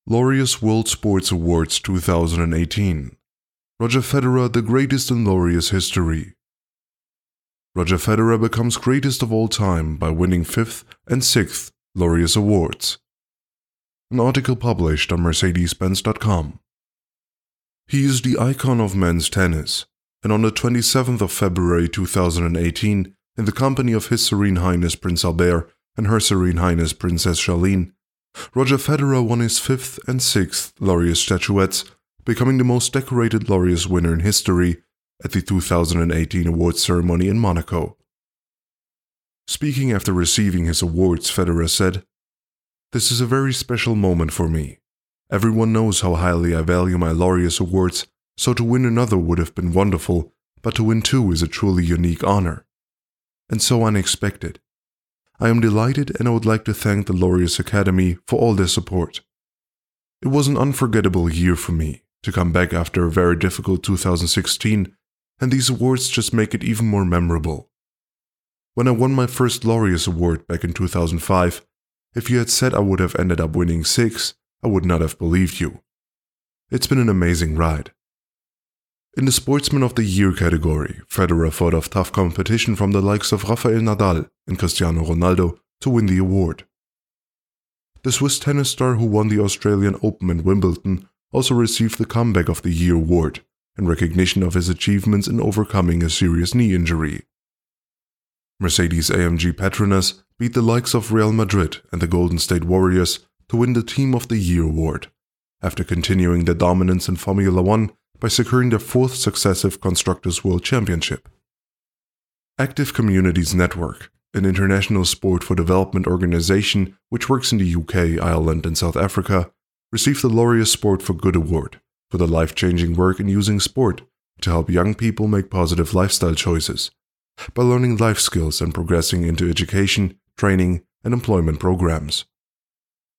Laureus World Sports Awards 2018. Roger Federer, the greatest in Laureus history. Roger Federer becomes greatest of all time by winning 5th and 6th Laureus Awards. An article published on Mercedes-Benz.com. He is the icon of men's tennis, and on the 27th of February 2018, in the company of His Serene Highness Prince Albert and Her Serene Highness Princess Charlene, Roger Federer won his 5th and 6th Laureus statuettes, becoming the most decorated Laureus winner in history at the 2018 awards ceremony in Monaco. Speaking after receiving his awards, Federer said, "This is a very special moment for me. Everyone knows how highly I value my Laureus awards, so to win another would have been wonderful, but to win two is a truly unique honor. And so unexpected. I am delighted, and I would like to thank the Laureus Academy for all their support. It was an unforgettable year for me, to come back after a very difficult 2016, and these awards just make it even more memorable. When I won my first Laureus award back in 2005, if you had said I would have ended up winning 6, I would not have believed you. It's been an amazing ride." In the Sportsman of the Year category, Federer fought off tough competition from the likes of Rafael Nadal and Cristiano Ronaldo to win the award. The Swiss tennis star who won the Australian Open and Wimbledon also received the Comeback of the Year award in recognition of his achievements in overcoming a serious knee injury. Mercedes-AMG Petronas beat the likes of Real Madrid and the Golden State Warriors to win the Team of the Year award, after continuing their dominance in Formula One by securing their 4th successive Constructors' World Championship. Active Communities Network, an international sport for development organization which works in the UK, Ireland and South Africa, received the Laureus Sport for Good award for the life-changing work in using sport to help young people make positive lifestyle choices, by learning life skills and progressing into education, training and employment programs.